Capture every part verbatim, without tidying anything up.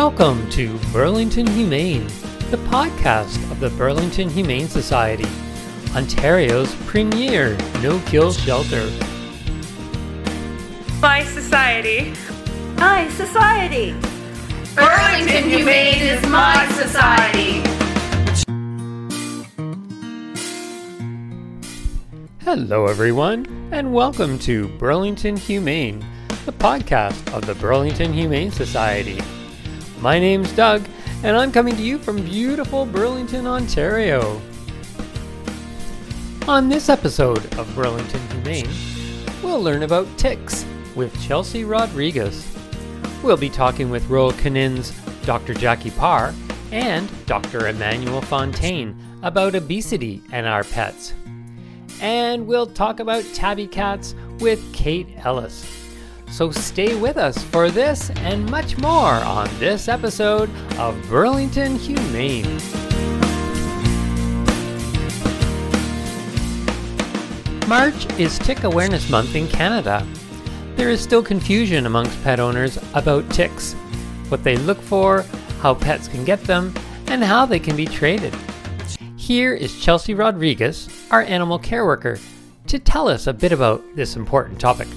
Welcome to Burlington Humane, the podcast of the Burlington Humane Society, Ontario's premier no-kill shelter. My society. My society. Burlington Humane is my society. Hello everyone, and welcome to Burlington Humane, the podcast of the Burlington Humane Society. My name's Doug, and I'm coming to you from beautiful Burlington, Ontario. On this episode of Burlington Humane, we'll learn about ticks with Chelsea Rodriguez. We'll be talking with Royal Canin's Doctor Jackie Parr and Doctor Emmanuel Fontaine about obesity and our pets. And we'll talk about tabby cats with Kate Ellis. So stay with us for this and much more on this episode of Burlington Humane. March is Tick Awareness Month in Canada. There is still confusion amongst pet owners about ticks, what they look for, how pets can get them, and how they can be traded. Here is Chelsea Rodriguez, our animal care worker, to tell us a bit about this important topic.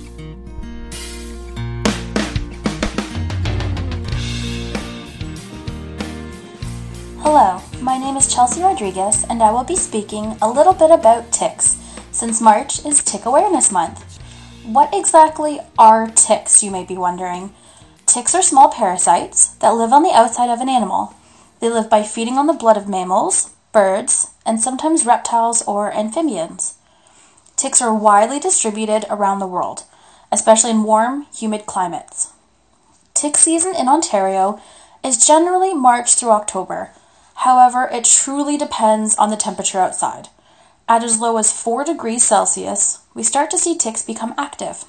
Hello, my name is Chelsea Rodriguez, and I will be speaking a little bit about ticks, since March is Tick Awareness Month. What exactly are ticks, you may be wondering? Ticks are small parasites that live on the outside of an animal. They live by feeding on the blood of mammals, birds, and sometimes reptiles or amphibians. Ticks are widely distributed around the world, especially in warm, humid climates. Tick season in Ontario is generally March through October. However, it truly depends on the temperature outside. At as low as four degrees Celsius, we start to see ticks become active.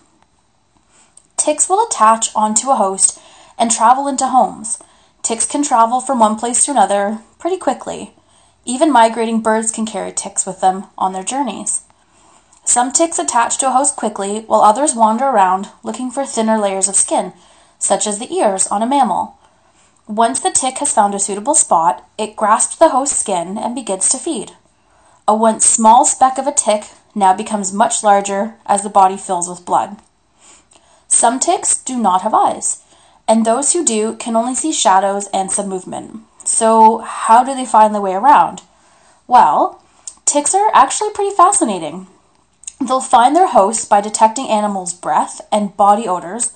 Ticks will attach onto a host and travel into homes. Ticks can travel from one place to another pretty quickly. Even migrating birds can carry ticks with them on their journeys. Some ticks attach to a host quickly, while others wander around looking for thinner layers of skin, such as the ears on a mammal. Once the tick has found a suitable spot, it grasps the host's skin and begins to feed. A once small speck of a tick now becomes much larger as the body fills with blood. Some ticks do not have eyes, and those who do can only see shadows and some movement. So how do they find their way around? Well, ticks are actually pretty fascinating. They'll find their hosts by detecting animals' breath and body odors,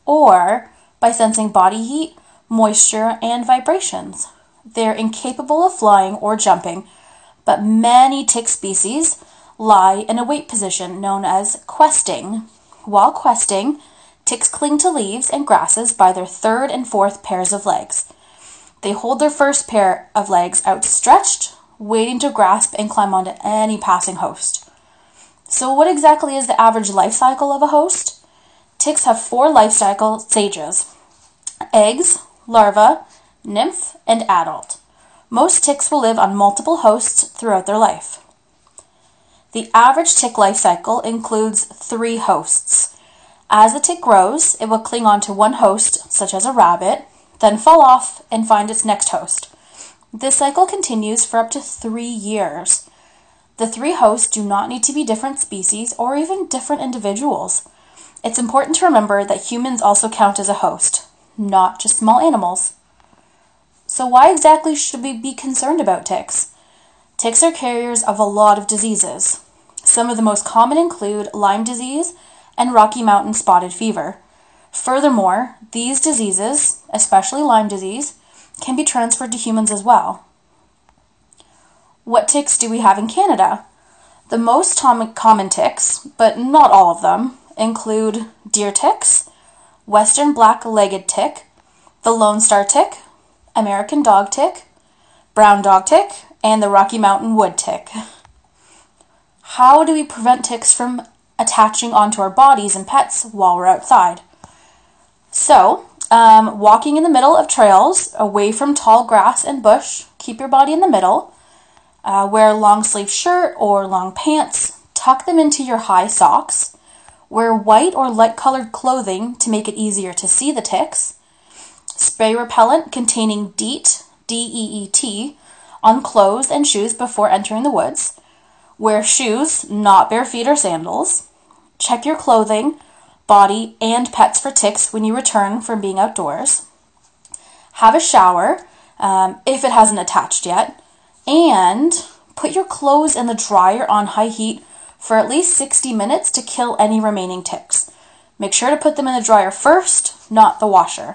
or by sensing body heat, moisture, and vibrations. They're incapable of flying or jumping, but many tick species lie in a wait position known as questing. While questing, ticks cling to leaves and grasses by their third and fourth pairs of legs. They hold their first pair of legs outstretched, waiting to grasp and climb onto any passing host. So what exactly is the average life cycle of a host? Ticks have four life cycle stages: eggs, larva, nymph, and adult. Most ticks will live on multiple hosts throughout their life. The average tick life cycle includes three hosts. As the tick grows, it will cling onto one host, such as a rabbit, then fall off and find its next host. This cycle continues for up to three years. The three hosts do not need to be different species or even different individuals. It's important to remember that humans also count as a host, not just small animals. So why exactly should we be concerned about ticks? Ticks are carriers of a lot of diseases. Some of the most common include Lyme disease and Rocky Mountain spotted fever. Furthermore, these diseases, especially Lyme disease, can be transferred to humans as well. What ticks do we have in Canada? The most tom- common ticks, but not all of them, include deer ticks, western black-legged tick, the Lone Star tick, American dog tick, brown dog tick, and the Rocky Mountain wood tick. How do we prevent ticks from attaching onto our bodies and pets while we're outside? So, um, walking in the middle of trails, away from tall grass and bush, keep your body in the middle. Uh, wear a long sleeve shirt or long pants, tuck them into your high socks. Wear white or light colored clothing to make it easier to see the ticks. Spray repellent containing DEET, D E E T, on clothes and shoes before entering the woods. Wear shoes, not bare feet or sandals. Check your clothing, body, and pets for ticks when you return from being outdoors. Have a shower, um, if it hasn't attached yet. And put your clothes in the dryer on high heat for at least sixty minutes to kill any remaining ticks. Make sure to put them in the dryer first, not the washer.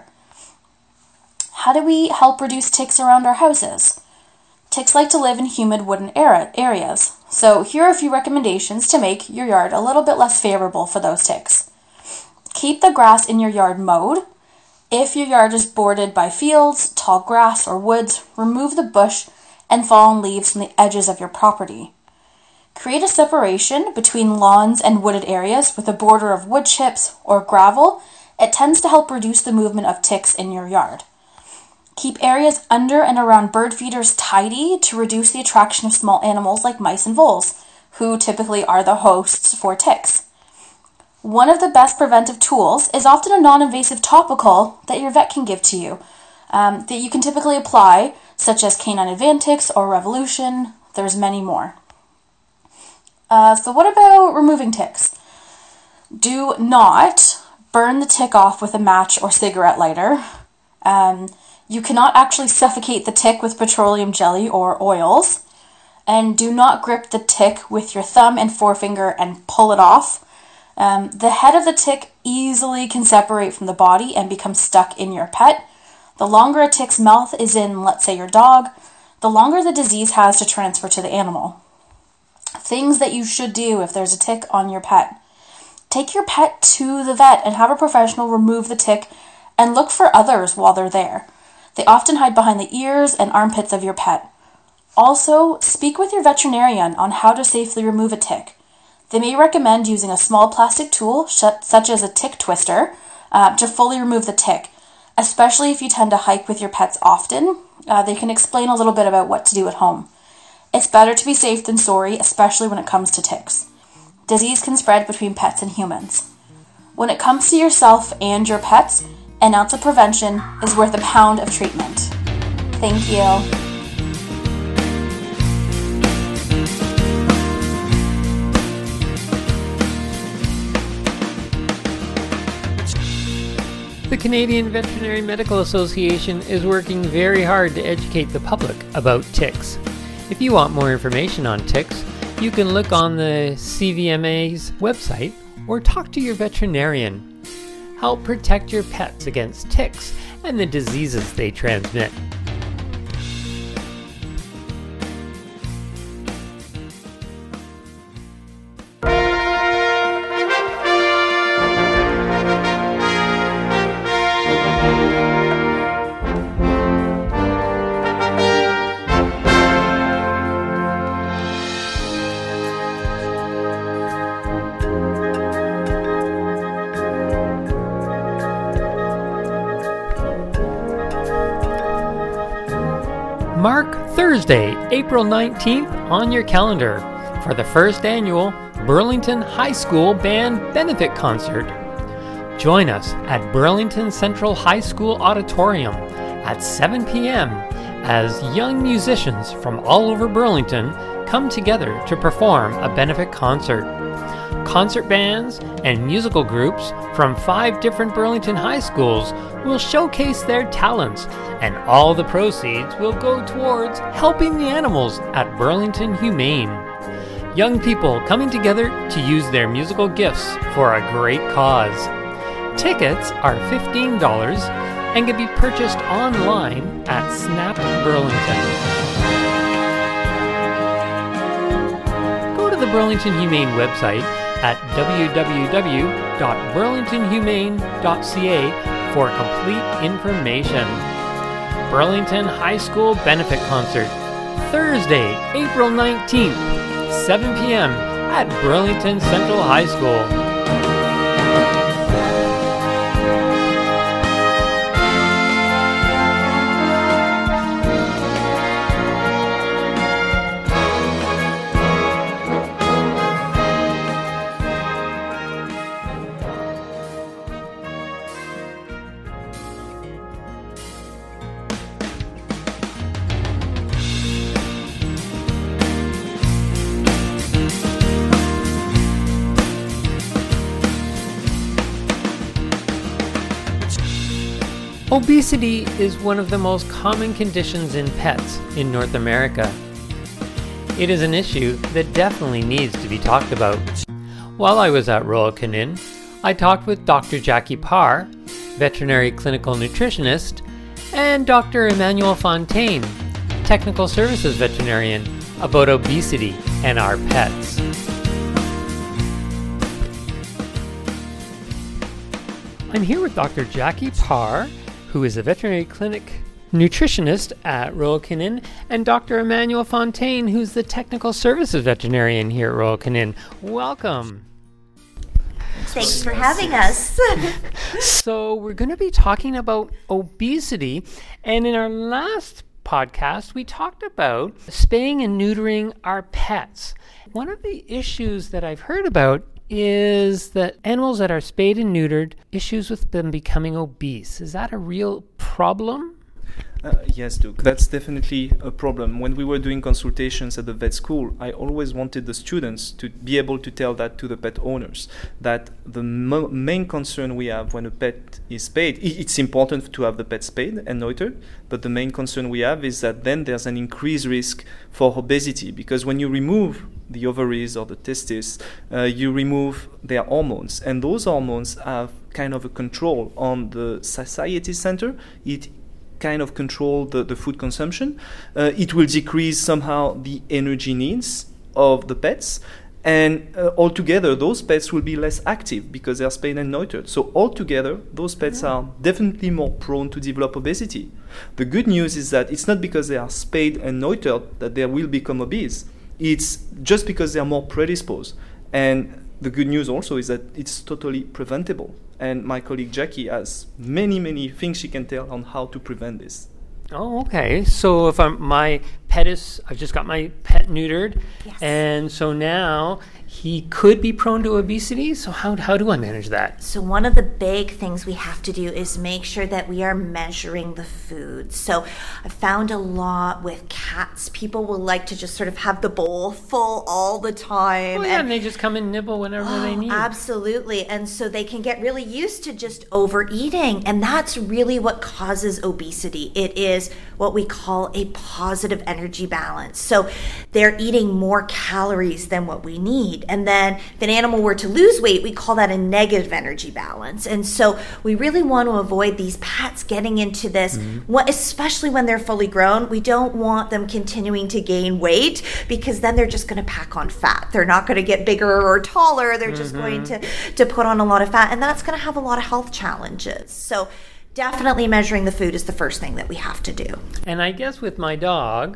How do we help reduce ticks around our houses? Ticks like to live in humid wooden areas, so here are a few recommendations to make your yard a little bit less favorable for those ticks. Keep the grass in your yard mowed. If your yard is bordered by fields, tall grass, or woods, remove the bush and fallen leaves from the edges of your property. Create a separation between lawns and wooded areas with a border of wood chips or gravel. It tends to help reduce the movement of ticks in your yard. Keep areas under and around bird feeders tidy to reduce the attraction of small animals like mice and voles, who typically are the hosts for ticks. One of the best preventive tools is often a non-invasive topical that your vet can give to you, um, that you can typically apply, such as Canine Advantix or Revolution. There's many more. Uh, so what about removing ticks? Do not burn the tick off with a match or cigarette lighter. Um, you cannot actually suffocate the tick with petroleum jelly or oils. And do not grip the tick with your thumb and forefinger and pull it off. Um, the head of the tick easily can separate from the body and become stuck in your pet. The longer a tick's mouth is in, let's say, your dog, the longer the disease has to transfer to the animal. Things that you should do if there's a tick on your pet. Take your pet to the vet and have a professional remove the tick and look for others while they're there. They often hide behind the ears and armpits of your pet. Also, speak with your veterinarian on how to safely remove a tick. They may recommend using a small plastic tool, such as a tick twister, uh, to fully remove the tick, especially if you tend to hike with your pets often. Uh, they can explain a little bit about what to do at home. It's better to be safe than sorry, especially when it comes to ticks. Disease can spread between pets and humans. When it comes to yourself and your pets, an ounce of prevention is worth a pound of treatment. Thank you. The Canadian Veterinary Medical Association is working very hard to educate the public about ticks. If you want more information on ticks, you can look on the C V M A's website or talk to your veterinarian. Help protect your pets against ticks and the diseases they transmit. Mark Thursday, April nineteenth on your calendar for the first annual Burlington High School Band Benefit Concert. Join us at Burlington Central High School Auditorium at seven p.m. as young musicians from all over Burlington come together to perform a benefit concert. Concert bands and musical groups from five different Burlington high schools will showcase their talents, and all the proceeds will go towards helping the animals at Burlington Humane. Young people coming together to use their musical gifts for a great cause. Tickets are fifteen dollars and can be purchased online at Snap Burlington. Go to the Burlington Humane website at w w w dot burlington humane dot c a for complete information. Burlington High School Benefit Concert, Thursday, April nineteenth, seven p.m. at Burlington Central High School. Obesity is one of the most common conditions in pets in North America. It is an issue that definitely needs to be talked about. While I was at Royal Canin, I talked with Doctor Jackie Parr, veterinary clinical nutritionist, and Doctor Emmanuel Fontaine, technical services veterinarian, about obesity and our pets. I'm here with Doctor Jackie Parr, who is a veterinary clinic nutritionist at Royal Canin, and Doctor Emmanuel Fontaine, who's the technical services veterinarian here at Royal Canin. Welcome. Thanks for having us. So we're going to be talking about obesity, and in our last podcast, we talked about spaying and neutering our pets. One of the issues that I've heard about is that animals that are spayed and neutered, issues with them becoming obese. Is that a real problem? Uh, yes, Duke, that's definitely a problem. When we were doing consultations at the vet school, I always wanted the students to be able to tell that to the pet owners, that the mo- main concern we have when a pet is spayed, I- it's important to have the pet spayed and neutered, but the main concern we have is that then there's an increased risk for obesity, because when you remove the ovaries or the testes, uh, you remove their hormones, and those hormones have kind of a control on the satiety center. It kind of control the, the food consumption. Uh, it will decrease somehow the energy needs of the pets. And uh, altogether, those pets will be less active because they are spayed and neutered. So altogether, those pets mm-hmm. are definitely more prone to develop obesity. The good news is that it's not because they are spayed and neutered that they will become obese. It's just because they are more predisposed. And the good news also is that it's totally preventable. And my colleague Jackie has many, many things she can tell on how to prevent this. Oh, okay. So if I'm, my pet is, I've just got my pet neutered, yes. and so now he could be prone to obesity. So how how do I manage that? So one of the big things we have to do is make sure that we are measuring the food. So I found a lot with cats, people will like to just sort of have the bowl full all the time. Oh, yeah, and, and they just come and nibble whenever oh, they need. Absolutely. And so they can get really used to just overeating. And that's really what causes obesity. It is what we call a positive energy balance. So they're eating more calories than what we need. And then if an animal were to lose weight, we call that a negative energy balance. And so we really want to avoid these pets getting into this, mm-hmm. especially when they're fully grown. We don't want them continuing to gain weight because then they're just going to pack on fat. They're not going to get bigger or taller. They're just mm-hmm. going to, to put on a lot of fat. And that's going to have a lot of health challenges. So definitely measuring the food is the first thing that we have to do. And I guess with my dog,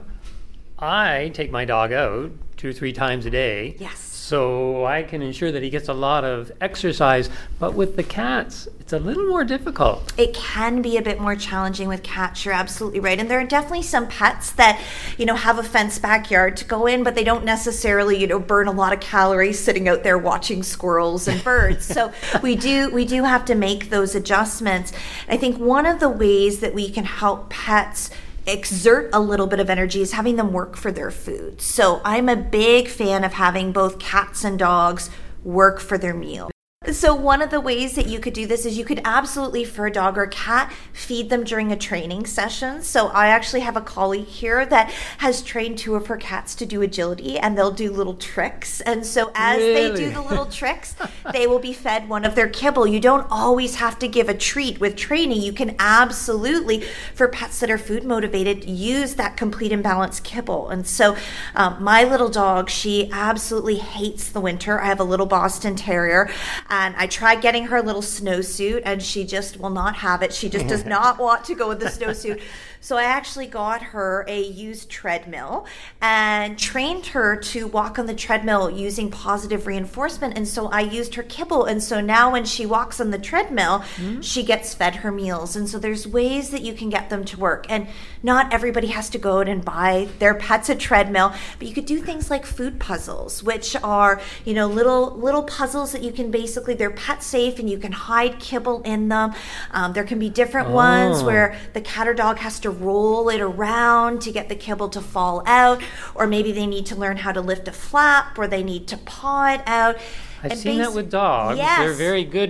I take my dog out two or three times a day. Yes. So I can ensure that he gets a lot of exercise. But with the cats, it's a little more difficult. It can be a bit more challenging with cats. You're absolutely right. And there are definitely some pets that, you know, have a fenced backyard to go in, but they don't necessarily, you know, burn a lot of calories sitting out there watching squirrels and birds. So we do we do have to make those adjustments. I think one of the ways that we can help pets exert a little bit of energy is having them work for their food. So I'm a big fan of having both cats and dogs work for their meal. So one of the ways that you could do this is you could absolutely, for a dog or a cat, feed them during a training session. So I actually have a colleague here that has trained two of her cats to do agility, and they'll do little tricks. And so as really? they do the little tricks, they will be fed one of their kibble. You don't always have to give a treat with training. You can absolutely, for pets that are food motivated, use that complete and balanced kibble. And so um, my little dog, she absolutely hates the winter. I have a little Boston Terrier. And I tried getting her a little snowsuit, and she just will not have it. She just does not want to go with the snowsuit. So I actually got her a used treadmill and trained her to walk on the treadmill using positive reinforcement. And so I used her kibble. And so now when she walks on the treadmill, mm-hmm. she gets fed her meals. And so there's ways that you can get them to work. And not everybody has to go out and buy their pets a treadmill, but you could do things like food puzzles, which are, you know, little little puzzles that you can basically, they're pet safe and you can hide kibble in them. Um, there can be different oh. ones where the cat or dog has to roll it around to get the kibble to fall out, or maybe they need to learn how to lift a flap, or they need to paw it out. I've and seen bas- that with dogs. Yes. They're very good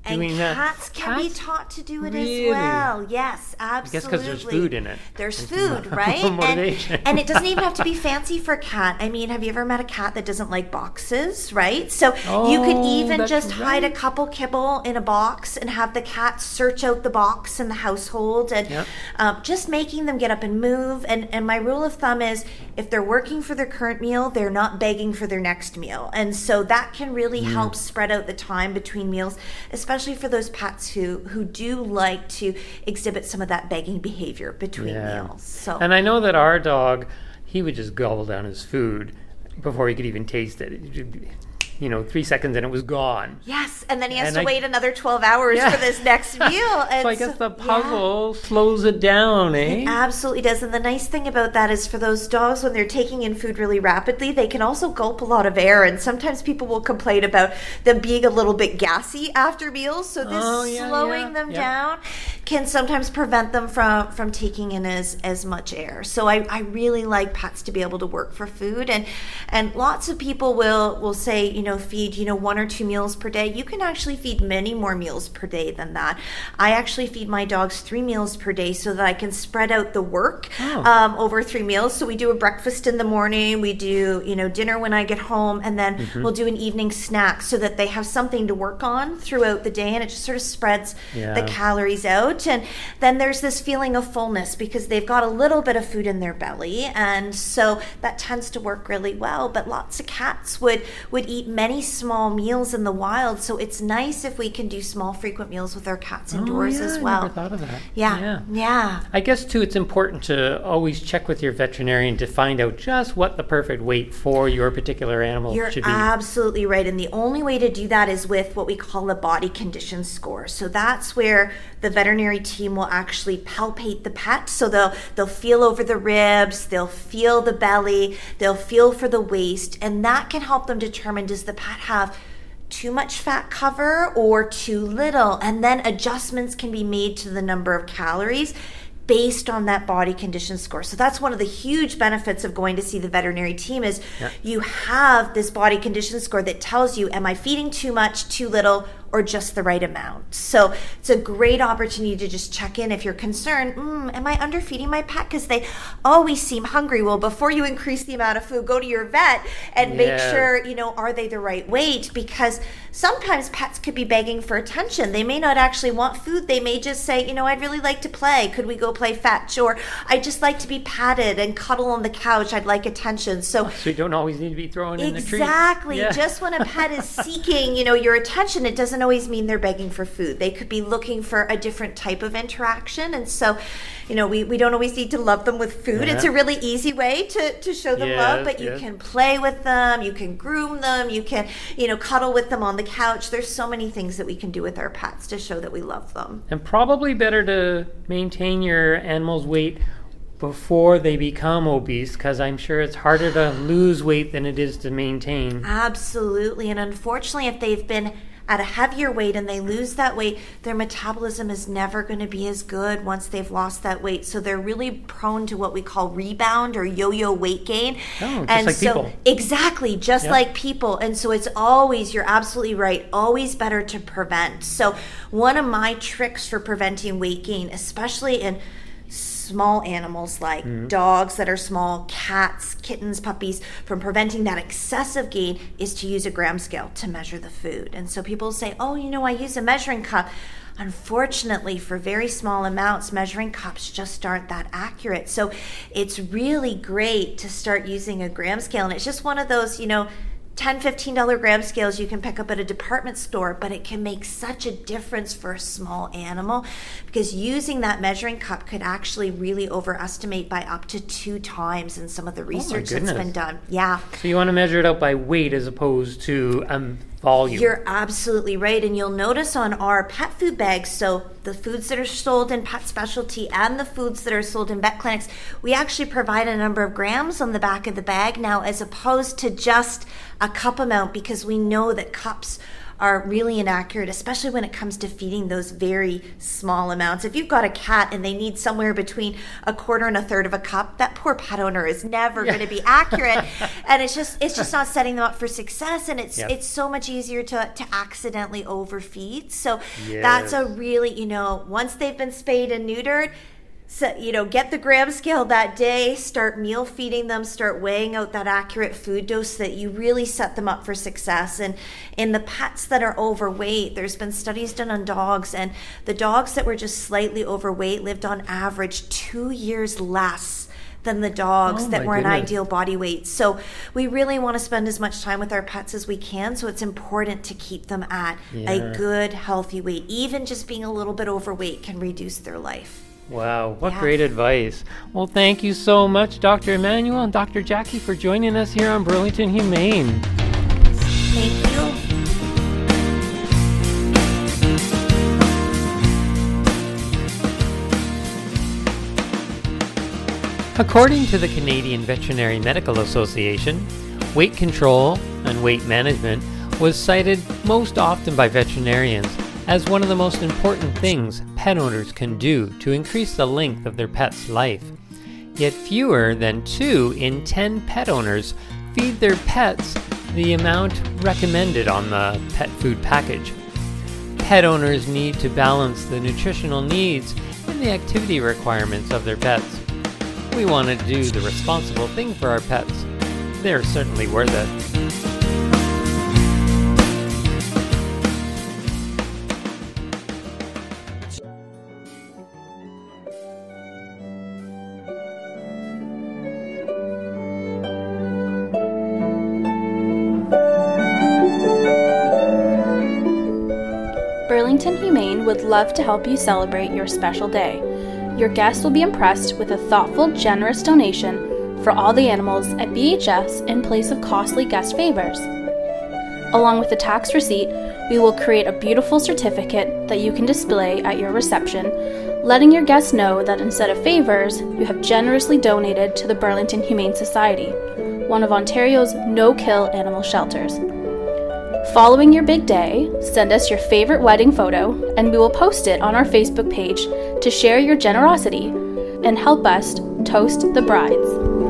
doing and that. cats can be Cats? taught to do it Really? as well. Yes, absolutely. I guess because there's food in it. There's It's food, mo- right? motivation. And, and it doesn't even have to be fancy for a cat. I mean, have you ever met a cat that doesn't like boxes, right? So you could Oh, even that's just hide a right. couple kibble in a box and have the cat search out the box in the household, and Yep. um, just making them get up and move. And, and my rule of thumb is if they're working for their current meal, they're not begging for their next meal. And so that can really Mm. help spread out the time between meals, especially for those pets who, who do like to exhibit some of that begging behavior between Yeah. meals. So And I know that our dog, he would just gobble down his food before he could even taste it. You know, three seconds and it was gone. yes, and then he has And to I- wait another twelve hours Yeah. for this next meal. And So I guess the yeah. puzzle slows it down, eh? It absolutely does. And the nice thing about that is for those dogs, when they're taking in food really rapidly, they can also gulp a lot of air. And sometimes people will complain about them being a little bit gassy after meals. So this Oh, yeah, slowing yeah, them yeah. down can sometimes prevent them from, from taking in as, as much air. So I, I really like pets to be able to work for food. And and lots of people will, will say, you know, feed, you know, one or two meals per day. You can actually feed many more meals per day than that. I actually feed my dogs three meals per day so that I can spread out the work Oh. um, over three meals. So we do a breakfast in the morning, we do, you know, dinner when I get home, and then Mm-hmm. we'll do an evening snack so that they have something to work on throughout the day, and it just sort of spreads Yeah. the calories out. And then there's this feeling of fullness because they've got a little bit of food in their belly, and so that tends to work really well. But lots of cats would would eat many small meals in the wild, so it's nice if we can do small frequent meals with our cats indoors oh, yeah, as I well. never thought of that. Yeah, yeah. yeah. I guess, too, it's important to always check with your veterinarian to find out just what the perfect weight for your particular animal You're should be. absolutely right. And the only way to do that is with what we call a body condition score. So that's where the veterinary team will actually palpate the pet. So they'll they'll feel over the ribs, they'll feel the belly, they'll feel for the waist, and that can help them determine, does the pet have too much fat cover or too little? And then adjustments can be made to the number of calories based on that body condition score. So that's one of the huge benefits of going to see the veterinary team is Yeah. you have this body condition score that tells you, am I feeding too much, too little, or just the right amount? So it's a great opportunity to just check in if you're concerned, mm, am I underfeeding my pet because they always seem hungry? Well, before you increase the amount of food, go to your vet and make Yeah. sure, you know, are they the right weight? Because sometimes pets could be begging for attention. They may not actually want food. They may just say, you know, I'd really like to play. Could we go play fetch? Or I'd just like to be patted and cuddle on the couch. I'd like attention. So So you don't always need to be throwing in the treat. exactly. Yeah. Just when a pet is seeking, you know, your attention, it doesn't always mean they're begging for food. They could be looking for a different type of interaction. And so, you know, we, we don't always need to love them with food. Yeah. It's a really easy way to, to show them love, Yes, but you yes. can play with them, you can groom them, you can, you know, cuddle with them on the couch. There's so many things that we can do with our pets to show that we love them. And probably better to maintain your animal's weight before they become obese, because I'm sure it's harder to lose weight than it is to maintain. Absolutely. And unfortunately, if they've been at a heavier weight and they lose that weight, their metabolism is never going to be as good once they've lost that weight. So they're really prone to what we call rebound or yo-yo weight gain. Oh, just and like so, people. Exactly, just Yep. like people. And so it's always, you're absolutely right, always better to prevent. So one of my tricks for preventing weight gain, especially in small animals like Mm-hmm. dogs that are small, cats, kittens, puppies, from preventing that excessive gain is to use a gram scale to measure the food. And so people say, oh, you know, I use a measuring cup. Unfortunately, for very small amounts, measuring cups just aren't that accurate. So it's really great to start using a gram scale. And it's just one of those, you know, ten dollars, fifteen dollars gram scales you can pick up at a department store, but it can make such a difference for a small animal because using that measuring cup could actually really overestimate by up to two times in some of the research that's goodness. been done. Yeah. So you want to measure it out by weight as opposed to um, volume. You're absolutely right. And you'll notice on our pet food bags, so the foods that are sold in pet specialty and the foods that are sold in vet clinics, we actually provide a number of grams on the back of the bag now as opposed to just a cup amount, because we know that cups are really inaccurate, especially when it comes to feeding those very small amounts. If you've got a cat and they need somewhere between a quarter and a third of a cup, that poor pet owner is never yeah. going to be accurate. And it's just it's just not setting them up for success. And it's yep. it's so much easier to, to accidentally overfeed. So yes. that's a really, you know, once they've been spayed and neutered, so, you know, get the gram scale that day, start meal feeding them, start weighing out that accurate food dose so that you really set them up for success. And in the pets that are overweight, there's been studies done on dogs, and the dogs that were just slightly overweight lived on average two years less than the dogs oh that were an ideal body weight. So we really want to spend as much time with our pets as we can. So it's important to keep them at yeah. a good, healthy weight. Even just being a little bit overweight can reduce their life. Wow, what yeah. great advice. Well, thank you so much, Doctor Emmanuel and Doctor Jackie, for joining us here on Burlington Humane. Thank you. According to the Canadian Veterinary Medical Association, weight control and weight management was cited most often by veterinarians as one of the most important things pet owners can do to increase the length of their pet's life. Yet fewer than two in ten pet owners feed their pets the amount recommended on the pet food package. Pet owners need to balance the nutritional needs and the activity requirements of their pets. We want to do the responsible thing for our pets. They're certainly worth it. Burlington Humane would love to help you celebrate your special day. Your guests will be impressed with a thoughtful, generous donation for all the animals at B H S in place of costly guest favors. Along with the tax receipt, we will create a beautiful certificate that you can display at your reception, letting your guests know that instead of favors, you have generously donated to the Burlington Humane Society, one of Ontario's no-kill animal shelters. Following your big day, send us your favorite wedding photo and we will post it on our Facebook page to share your generosity and help us toast the brides.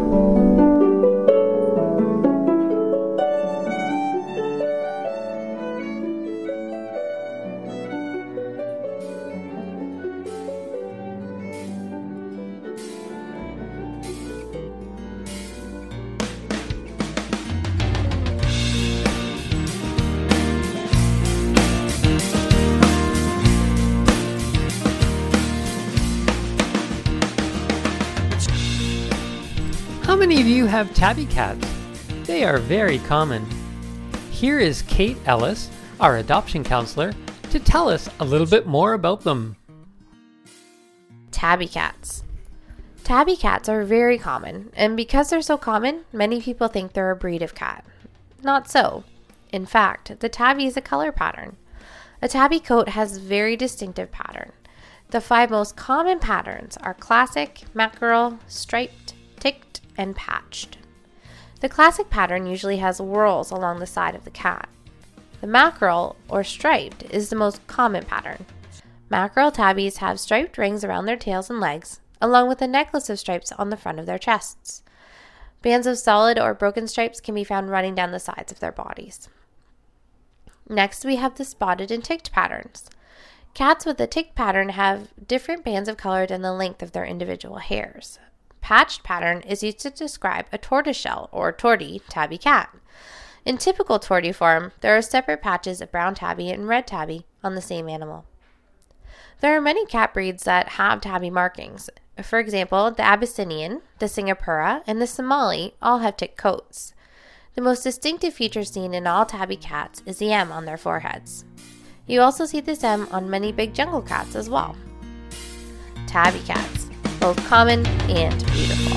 How many of you have tabby cats? They are very common. Here is Kate Ellis, our adoption counselor, to tell us a little bit more about them. Tabby cats. Tabby cats are very common, and because they're so common, many people think they're a breed of cat. Not so. In fact, the tabby is a color pattern. A tabby coat has a very distinctive pattern. The five most common patterns are classic, mackerel, striped, ticked, and patched. The classic pattern usually has whorls along the side of the cat. The mackerel, or striped, is the most common pattern. Mackerel tabbies have striped rings around their tails and legs, along with a necklace of stripes on the front of their chests. Bands of solid or broken stripes can be found running down the sides of their bodies. Next, we have the spotted and ticked patterns. Cats with the ticked pattern have different bands of color than the length of their individual hairs. Patched pattern is used to describe a tortoiseshell or tortie tabby cat. In typical tortie form, there are separate patches of brown tabby and red tabby on the same animal. There are many cat breeds that have tabby markings. For example, the Abyssinian, the Singapura, and the Somali all have tick coats. The most distinctive feature seen in all tabby cats is the M on their foreheads. You also see this M on many big jungle cats as well. Tabby cats, both common and beautiful.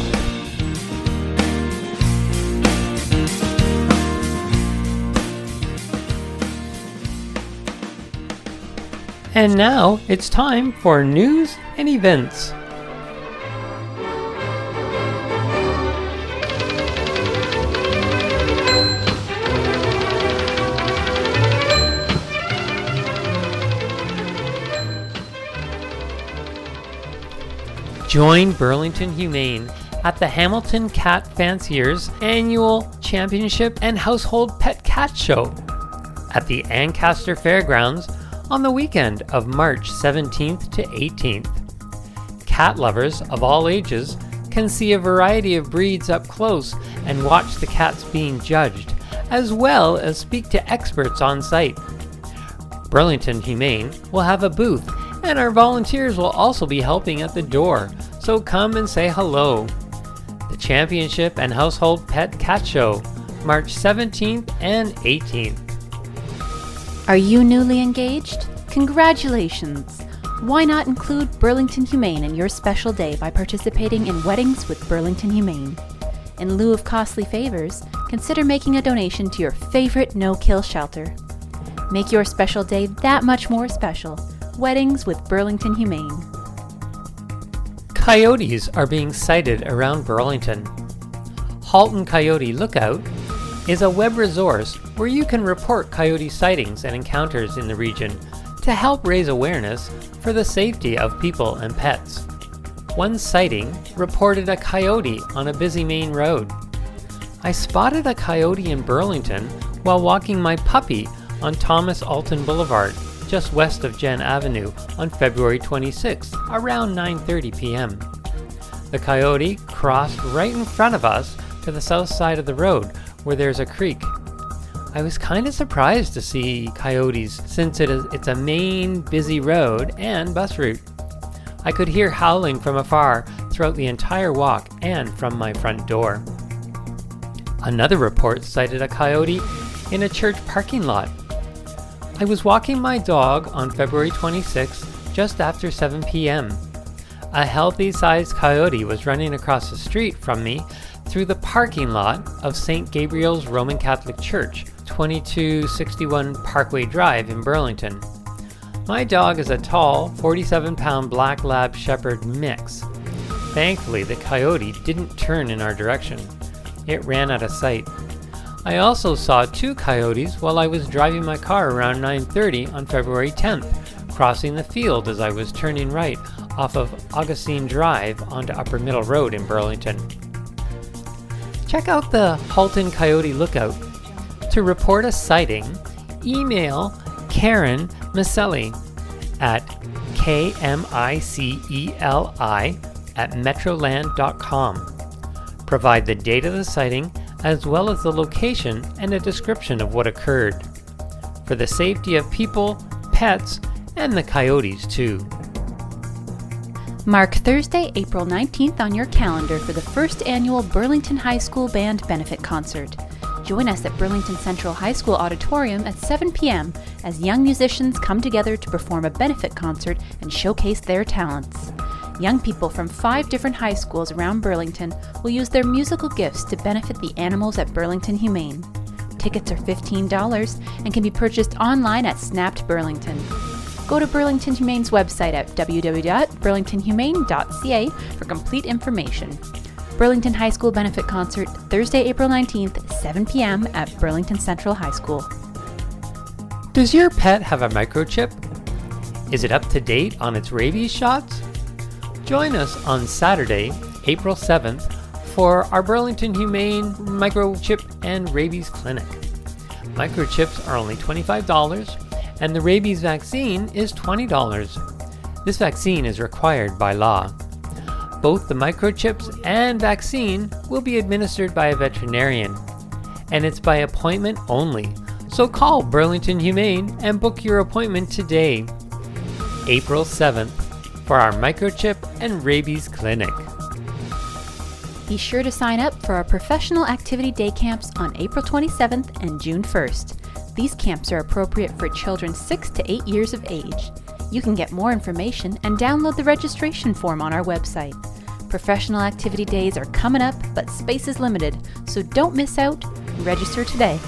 And now it's time for news and events. Join Burlington Humane at the Hamilton Cat Fanciers Annual Championship and Household Pet Cat Show at the Ancaster Fairgrounds on the weekend of March seventeenth to eighteenth. Cat lovers of all ages can see a variety of breeds up close and watch the cats being judged, as well as speak to experts on site. Burlington Humane will have a booth, and our volunteers will also be helping at the door, so come and say hello. The Championship and Household Pet Cat Show, March seventeenth and eighteenth. Are you newly engaged? Congratulations! Why not include Burlington Humane in your special day by participating in Weddings with Burlington Humane? In lieu of costly favors, consider making a donation to your favorite no-kill shelter. Make your special day that much more special. Weddings with Burlington Humane. Coyotes are being sighted around Burlington. Halton Coyote Lookout is a web resource where you can report coyote sightings and encounters in the region to help raise awareness for the safety of people and pets. One sighting reported a coyote on a busy main road. I spotted a coyote in Burlington while walking my puppy on Thomas Alton Boulevard, just west of Jen Avenue, on February twenty-sixth, around nine thirty p.m. The coyote crossed right in front of us to the south side of the road, where there's a creek. I was kind of surprised to see coyotes since it is, it's a main busy road and bus route. I could hear howling from afar throughout the entire walk and from my front door. Another report cited a coyote in a church parking lot. I was walking my dog on February twenty-sixth just after seven p.m. A healthy-sized coyote was running across the street from me through the parking lot of Saint Gabriel's Roman Catholic Church, twenty-two sixty-one Parkway Drive in Burlington. My dog is a tall, forty-seven pound Black Lab Shepherd mix. Thankfully, the coyote didn't turn in our direction. It ran out of sight. I also saw two coyotes while I was driving my car around nine thirty on February tenth, crossing the field as I was turning right off of Augustine Drive onto Upper Middle Road in Burlington. Check out the Halton Coyote Lookout. To report a sighting, email Karen Miceli at K M I C E L I at metroland dot com. Provide the date of the sighting as well as the location and a description of what occurred, for the safety of people, pets, and the coyotes too. Mark Thursday, April nineteenth on your calendar for the first annual Burlington High School Band Benefit Concert. Join us at Burlington Central High School Auditorium at seven p.m. as young musicians come together to perform a benefit concert and showcase their talents. Young people from five different high schools around Burlington will use their musical gifts to benefit the animals at Burlington Humane. Tickets are fifteen dollars and can be purchased online at Snapped Burlington. Go to Burlington Humane's website at w w w dot burlington humane dot c a for complete information. Burlington High School Benefit Concert, Thursday, April nineteenth, seven p.m. at Burlington Central High School. Does your pet have a microchip? Is it up to date on its rabies shots? Join us on Saturday, April seventh, for our Burlington Humane Microchip and Rabies Clinic. Microchips are only twenty-five dollars, and the rabies vaccine is twenty dollars. This vaccine is required by law. Both the microchips and vaccine will be administered by a veterinarian, and it's by appointment only. So call Burlington Humane and book your appointment today, April seventh, for our microchip and rabies clinic. Be sure to sign up for our professional activity day camps on April twenty-seventh and June first. These camps are appropriate for children six to eight years of age. You can get more information and download the registration form on our website. Professional activity days are coming up, but space is limited, so don't miss out. Register today.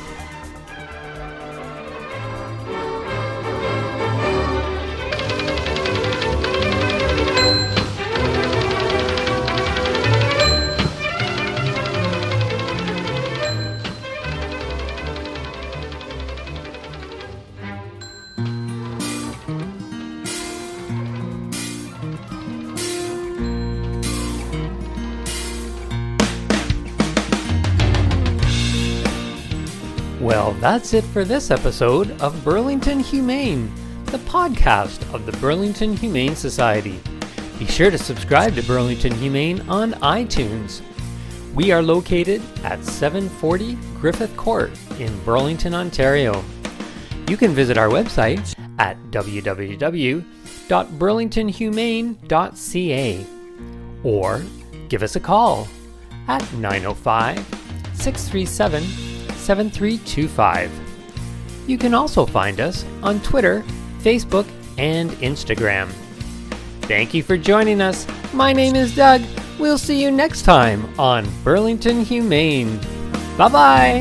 Well, that's it for this episode of Burlington Humane, the podcast of the Burlington Humane Society. Be sure to subscribe to Burlington Humane on iTunes. We are located at seven forty Griffith Court in Burlington, Ontario. You can visit our website at w w w dot burlington humane dot c a or give us a call at nine oh five, six three seven, seven three two five. You can also find us on Twitter, Facebook, and Instagram. Thank you for joining us. My name is Doug. We'll see you next time on Burlington Humane. Bye-bye.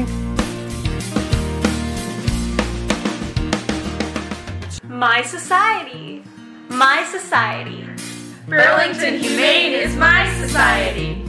My society. My society. Burlington Humane is my society.